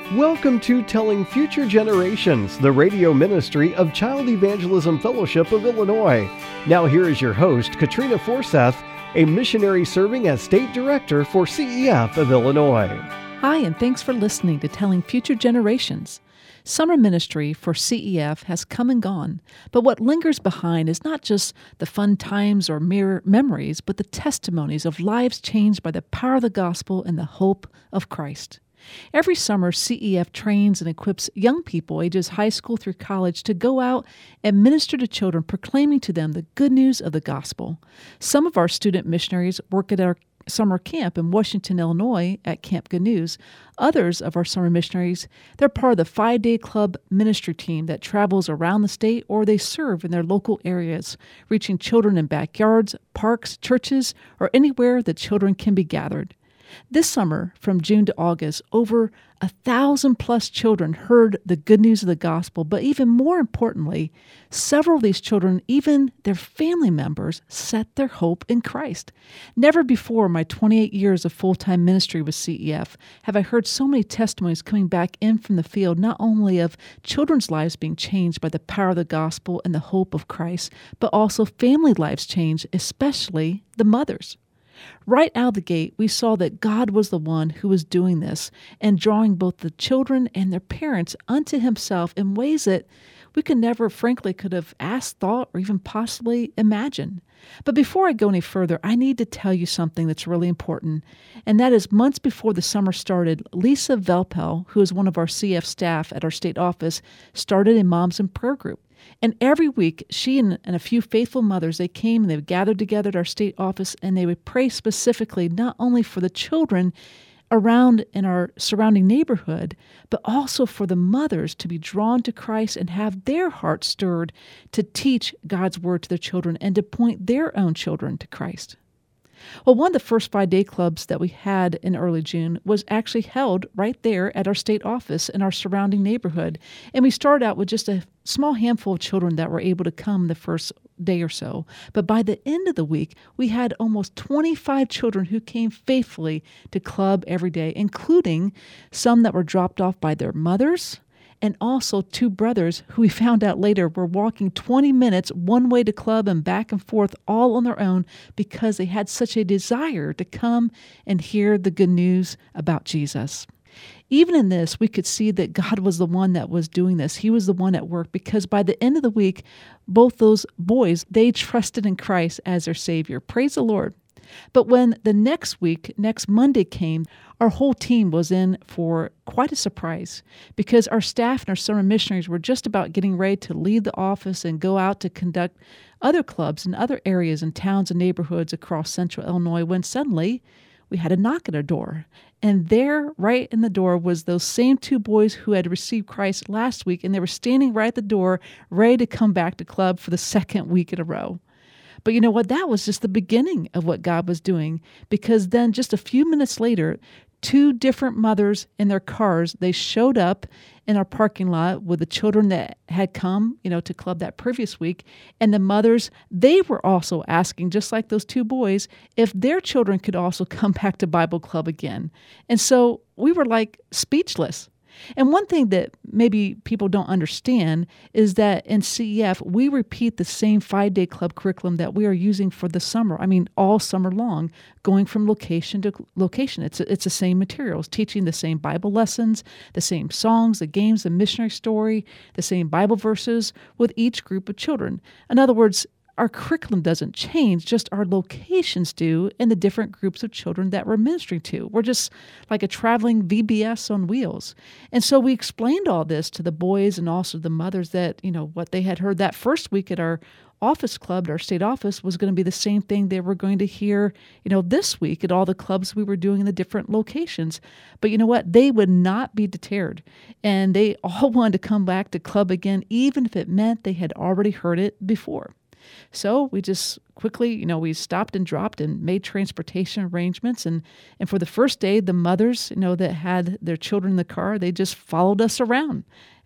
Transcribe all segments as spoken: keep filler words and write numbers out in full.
Welcome to Telling Future Generations, the radio ministry of Child Evangelism Fellowship of Illinois. Now here is your host, Katrina Forseth, a missionary serving as State Director for C E F of Illinois. Hi, and thanks for listening to Telling Future Generations. Summer ministry for C E F has come and gone, but what lingers behind is not just the fun times or mere memories, but the testimonies of lives changed by the power of the gospel and the hope of Christ. Every summer, C E F trains and equips young people ages high school through college to go out and minister to children, proclaiming to them the good news of the gospel. Some of our student missionaries work at our summer camp in Washington, Illinois at Camp Good News. Others of our summer missionaries, they're part of the five-day club ministry team that travels around the state, or they serve in their local areas, reaching children in backyards, parks, churches, or anywhere that children can be gathered. This summer, from June to August, over a thousand plus children heard the good news of the gospel, but even more importantly, several of these children, even their family members, set their hope in Christ. Never before in my twenty-eight years of full-time ministry with C E F have I heard so many testimonies coming back in from the field, not only of children's lives being changed by the power of the gospel and the hope of Christ, but also family lives changed, especially the mothers. Right out of the gate, we saw that God was the one who was doing this and drawing both the children and their parents unto himself in ways that we could never, frankly, could have asked, thought, or even possibly imagined. But before I go any further, I need to tell you something that's really important, and that is months before the summer started, Lisa Velpel, who is one of our C F staff at our state office, started a Moms in Prayer group. And every week, she and, and a few faithful mothers, they came and they would gather together at our state office, and they would pray specifically not only for the children around in our surrounding neighborhood, but also for the mothers to be drawn to Christ and have their hearts stirred to teach God's word to their children and to point their own children to Christ. Well, one of the first five-day clubs that we had in early June was actually held right there at our state office in our surrounding neighborhood. And we started out with just a small handful of children that were able to come the first day or so. But by the end of the week, we had almost twenty-five children who came faithfully to club every day, including some that were dropped off by their mothers, and also two brothers who we found out later were walking twenty minutes one way to club and back and forth all on their own because they had such a desire to come and hear the good news about Jesus. Even in this, we could see that God was the one that was doing this. He was the one at work, because by the end of the week, both those boys, they trusted in Christ as their Savior. Praise the Lord. But when the next week, next Monday came, our whole team was in for quite a surprise, because our staff and our summer missionaries were just about getting ready to leave the office and go out to conduct other clubs in other areas and towns and neighborhoods across central Illinois, when suddenly we had a knock at our door. And there, right in the door, was those same two boys who had received Christ last week, and they were standing right at the door, ready to come back to club for the second week in a row. But you know what? That was just the beginning of what God was doing, because then just a few minutes later, two different mothers in their cars, they showed up in our parking lot with the children that had come, you know, to club that previous week. And the mothers, they were also asking, just like those two boys, if their children could also come back to Bible club again. And so we were like speechless. And one thing that maybe people don't understand is that in C E F, we repeat the same five-day club curriculum that we are using for the summer. I mean, all summer long, going from location to location. It's it's the same materials, teaching the same Bible lessons, the same songs, the games, the missionary story, the same Bible verses with each group of children. In other words, our curriculum doesn't change, just our locations do, and the different groups of children that we're ministering to. We're just like a traveling V B S on wheels. And so we explained all this to the boys and also the mothers, that, you know, what they had heard that first week at our office club, at our state office, was going to be the same thing they were going to hear, you know, this week at all the clubs we were doing in the different locations. But you know what? They would not be deterred. And they all wanted to come back to club again, even if it meant they had already heard it before. So we just quickly, you know, we stopped and dropped and made transportation arrangements. And, and for the first day, the mothers, you know, that had their children in the car, they just followed us around.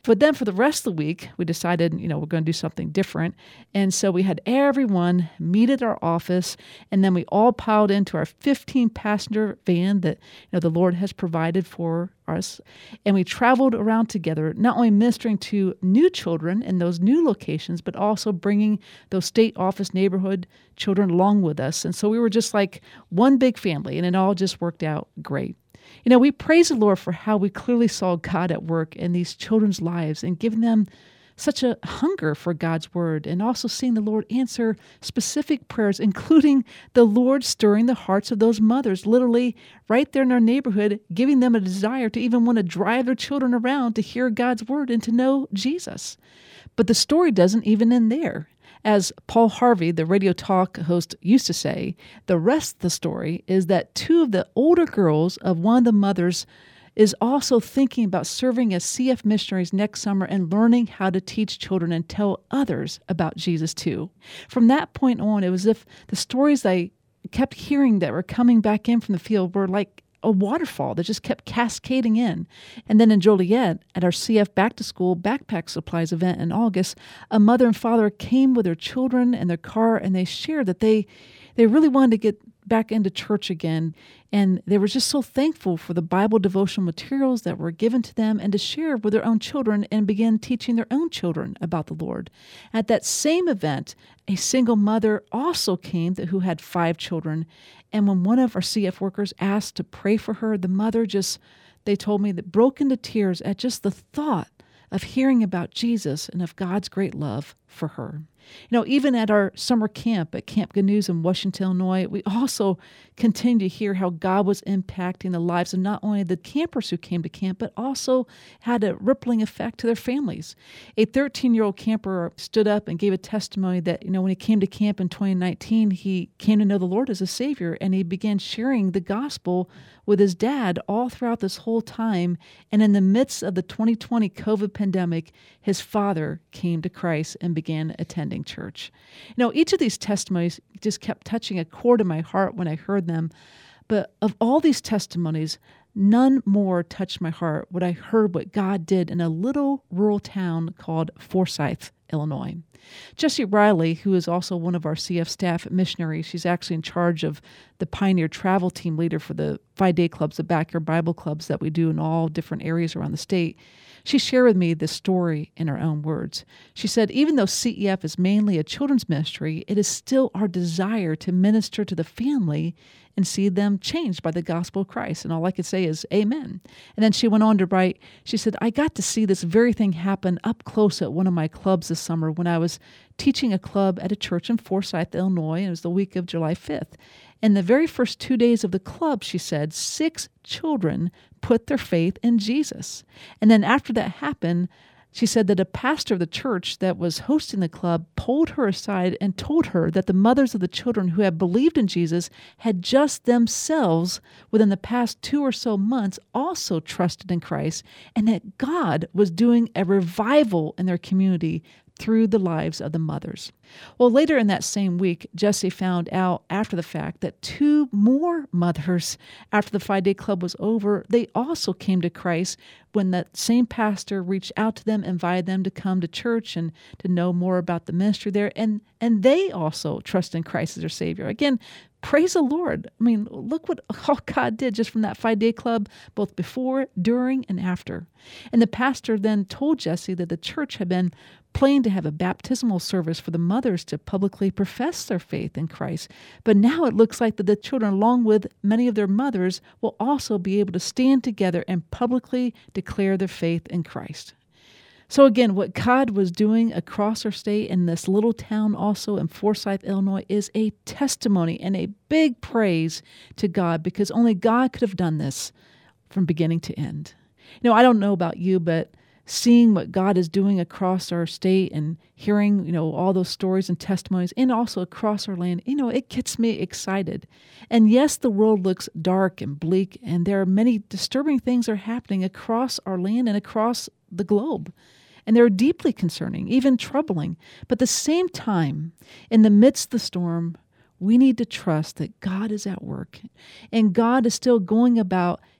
But then for the rest of the week, we decided, you know, we're going to do something different. And so we had everyone meet at our office, and then we all piled into our fifteen-passenger van that, you know, the Lord has provided for us. And we traveled around together, not only ministering to new children in those new locations, but also bringing those state office neighborhood children along with us. And so we were just like one big family, and it all just worked out great. You know, we praise the Lord for how we clearly saw God at work in these children's lives and giving them such a hunger for God's word, and also seeing the Lord answer specific prayers, including the Lord stirring the hearts of those mothers, literally right there in our neighborhood, giving them a desire to even want to drive their children around to hear God's word and to know Jesus. But the story doesn't even end there. As Paul Harvey, the radio talk host, used to say, the rest of the story is that two of the older girls of one of the mothers is also thinking about serving as C F missionaries next summer and learning how to teach children and tell others about Jesus too. From that point on, it was as if the stories I kept hearing that were coming back in from the field were like a waterfall that just kept cascading in. And then in Joliet, at our C F Back to School Backpack Supplies event in August, a mother and father came with their children in their car, and they shared that they they really wanted to get back into church again. And they were just so thankful for the Bible devotional materials that were given to them, and to share with their own children and begin teaching their own children about the Lord. At that same event, a single mother also came who had five children. And when one of our C F workers asked to pray for her, the mother just, they told me, that broke into tears at just the thought of hearing about Jesus and of God's great love for her. You know, even at our summer camp at Camp Gnu's in Washington, Illinois, we also continue to hear how God was impacting the lives of not only the campers who came to camp, but also had a rippling effect to their families. A thirteen-year-old camper stood up and gave a testimony that, you know, when he came to camp in twenty nineteen, he came to know the Lord as a Savior, and he began sharing the gospel with his dad all throughout this whole time. And in the midst of the twenty twenty COVID pandemic, his father came to Christ and began attending church. You know, each of these testimonies just kept touching a chord in my heart when I heard them. But of all these testimonies, none more touched my heart when I heard what God did in a little rural town called Forsyth, Illinois. Jessie Riley, who is also one of our C F staff missionaries, she's actually in charge of the Pioneer Travel Team leader for the five-day clubs, the Backyard Bible clubs that we do in all different areas around the state. She shared with me this story in her own words. She said, even though C E F is mainly a children's ministry, it is still our desire to minister to the family and see them changed by the gospel of Christ. And all I could say is amen. And then she went on to write, she said, I got to see this very thing happen up close at one of my clubs this summer when I was teaching a club at a church in Forsyth, Illinois, and it was the week of July fifth. In the very first two days of the club, she said, six children put their faith in Jesus. And then after that happened, she said that a pastor of the church that was hosting the club pulled her aside and told her that the mothers of the children who had believed in Jesus had just themselves, within the past two or so months, also trusted in Christ, and that God was doing a revival in their community through the lives of the mothers. Well, later in that same week, Jessie found out after the fact that two more mothers, after the five-day club was over, they also came to Christ when that same pastor reached out to them, invited them to come to church and to know more about the ministry there, and, and they also trust in Christ as their Savior. Again, praise the Lord. I mean, look what all God did just from that five-day club, both before, during, and after. And the pastor then told Jessie that the church had been planning to have a baptismal service for the mothers to publicly profess their faith in Christ. But now it looks like that the children, along with many of their mothers, will also be able to stand together and publicly declare their faith in Christ. So again, what God was doing across our state in this little town also in Forsyth, Illinois, is a testimony and a big praise to God, because only God could have done this from beginning to end. You know, I don't know about you, but seeing what God is doing across our state and hearing, you know, all those stories and testimonies, and also across our land, you know, it gets me excited. And yes, the world looks dark and bleak, and there are many disturbing things that are happening across our land and across the globe. And they're deeply concerning, even troubling. But at the same time, in the midst of the storm, we need to trust that God is at work, and God is still going about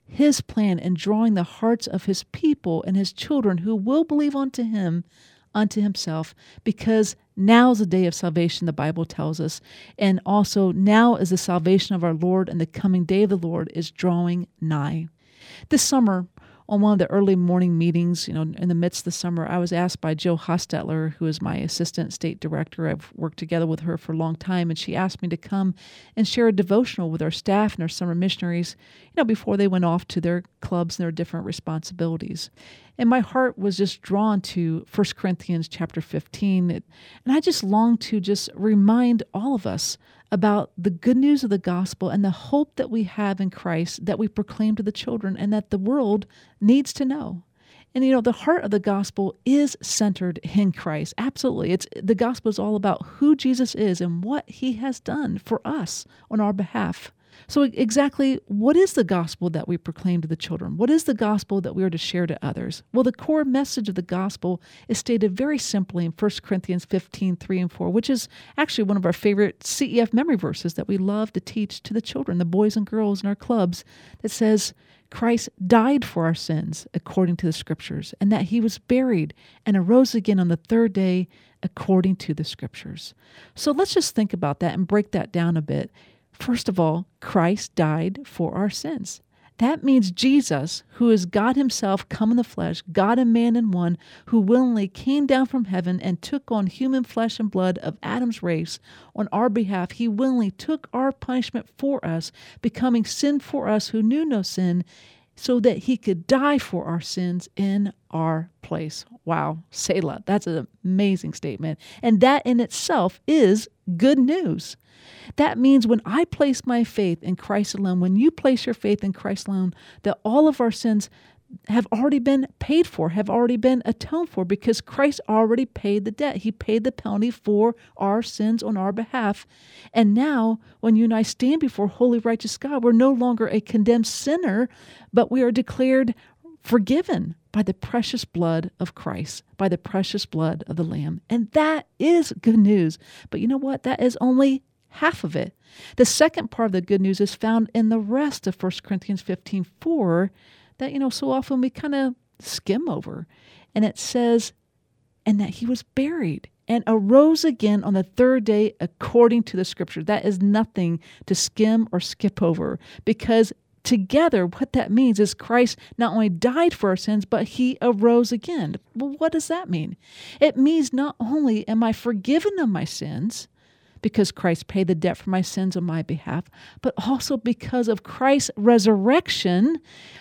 his plan in drawing the hearts of his people and his children who will believe unto him, unto himself, because now is the day of salvation, the Bible tells us, and also now is the salvation of our Lord, and the coming day of the Lord is drawing nigh. This summer, on one of the early morning meetings, you know, in the midst of the summer, I was asked by Jill Hostetler, who is my assistant state director. I've worked together with her for a long time, and she asked me to come and share a devotional with our staff and our summer missionaries, you know, before they went off to their clubs and their different responsibilities. And my heart was just drawn to First Corinthians chapter fifteen, and I just longed to just remind all of us about the good news of the gospel and the hope that we have in Christ that we proclaim to the children and that the world needs to know. And, you know, the heart of the gospel is centered in Christ. Absolutely. It's the gospel is all about who Jesus is and what he has done for us on our behalf. So exactly what is the gospel that we proclaim to the children? What is the gospel that we are to share to others? Well, the core message of the gospel is stated very simply in First Corinthians fifteen, three and four, which is actually one of our favorite C E F memory verses that we love to teach to the children, the boys and girls in our clubs, that says, Christ died for our sins according to the scriptures, and that he was buried and arose again on the third day according to the scriptures. So let's just think about that and break that down a bit. First of all, Christ died for our sins. That means Jesus, who is God himself come in the flesh, God and man in one, who willingly came down from heaven and took on human flesh and blood of Adam's race on our behalf. He willingly took our punishment for us, becoming sin for us who knew no sin, so that he could die for our sins in our place. Wow, Selah, that's an amazing statement. And that in itself is good news. That means when I place my faith in Christ alone, when you place your faith in Christ alone, that all of our sins have already been paid for, have already been atoned for, because Christ already paid the debt. He paid the penalty for our sins on our behalf. And now, when you and I stand before holy, righteous God, we're no longer a condemned sinner, but we are declared forgiven by the precious blood of Christ, by the precious blood of the Lamb. And that is good news. But you know what? That is only half of it. The second part of the good news is found in the rest of First Corinthians fifteen four that, you know, so often we kind of skim over. And it says, and that he was buried and arose again on the third day according to the scripture. That is nothing to skim or skip over, because together what that means is Christ not only died for our sins, but he arose again. Well, what does that mean? It means not only am I forgiven of my sins, because Christ paid the debt for my sins on my behalf, but also because of Christ's resurrection,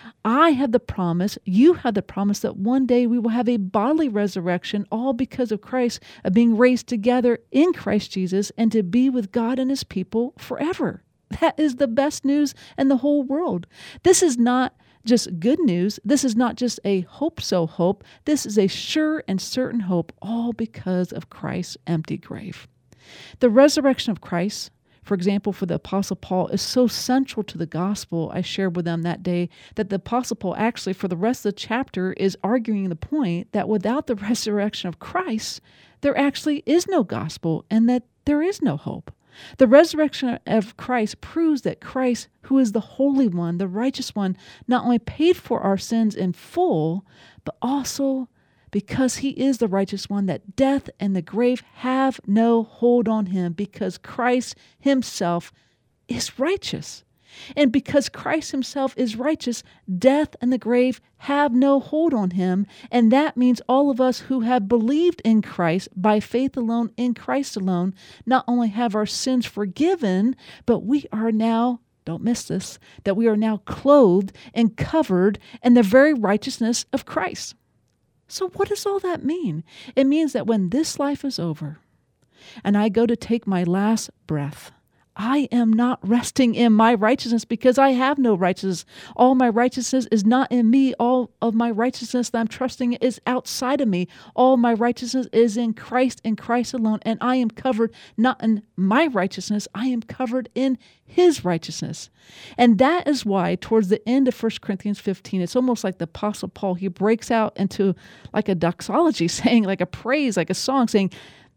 I have the promise, you have the promise that one day we will have a bodily resurrection, all because of Christ, of being raised together in Christ Jesus and to be with God and his people forever. That is the best news in the whole world. This is not just good news. This is not just a hope-so hope. This is a sure and certain hope, all because of Christ's empty grave. The resurrection of Christ, for example, for the Apostle Paul, is so central to the gospel I shared with them that day that the Apostle Paul actually, for the rest of the chapter, is arguing the point that without the resurrection of Christ, there actually is no gospel and that there is no hope. The resurrection of Christ proves that Christ, who is the Holy One, the Righteous One, not only paid for our sins in full, but also because he is the righteous one, that death and the grave have no hold on him, because Christ himself is righteous. And because Christ himself is righteous, death and the grave have no hold on him. And that means all of us who have believed in Christ by faith alone, in Christ alone, not only have our sins forgiven, but we are now, don't miss this, that we are now clothed and covered in the very righteousness of Christ. So what does all that mean? It means that when this life is over and I go to take my last breath, I am not resting in my righteousness, because I have no righteousness. All my righteousness is not in me. All of my righteousness that I'm trusting is outside of me. All my righteousness is in Christ and Christ alone. And I am covered not in my righteousness. I am covered in his righteousness. And that is why towards the end of First Corinthians fifteen, it's almost like the Apostle Paul, he breaks out into like a doxology, saying like a praise, like a song, saying,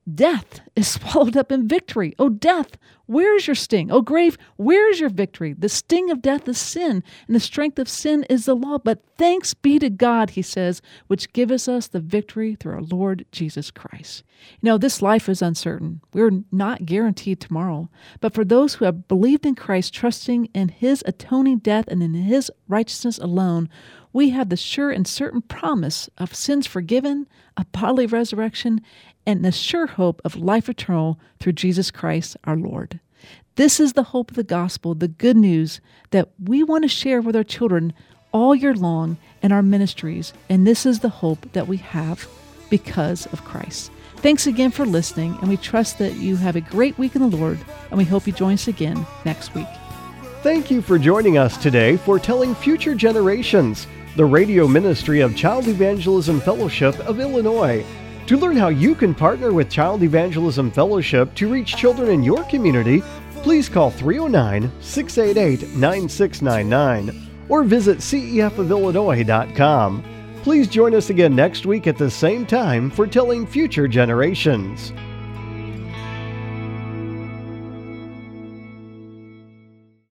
Death is swallowed up in victory. Oh, death, where is your sting? Oh, grave, where is your victory? The sting of death is sin, and the strength of sin is the law. But thanks be to God, he says, which giveth us the victory through our Lord Jesus Christ. You know, this life is uncertain. We're not guaranteed tomorrow. But for those who have believed in Christ, trusting in his atoning death and in his righteousness alone, we have the sure and certain promise of sins forgiven, a bodily resurrection, and the sure hope of life eternal through Jesus Christ our Lord. This is the hope of the gospel, the good news that we want to share with our children all year long in our ministries, and this is the hope that we have because of Christ. Thanks again for listening, and we trust that you have a great week in the Lord, and we hope you join us again next week. Thank you for joining us today for Telling Future Generations, the radio ministry of Child Evangelism Fellowship of Illinois. To learn how you can partner with Child Evangelism Fellowship to reach children in your community, please call three oh nine, six eight eight, nine six nine nine or visit C E F of Illinois dot com. Please join us again next week at the same time for Telling Future Generations.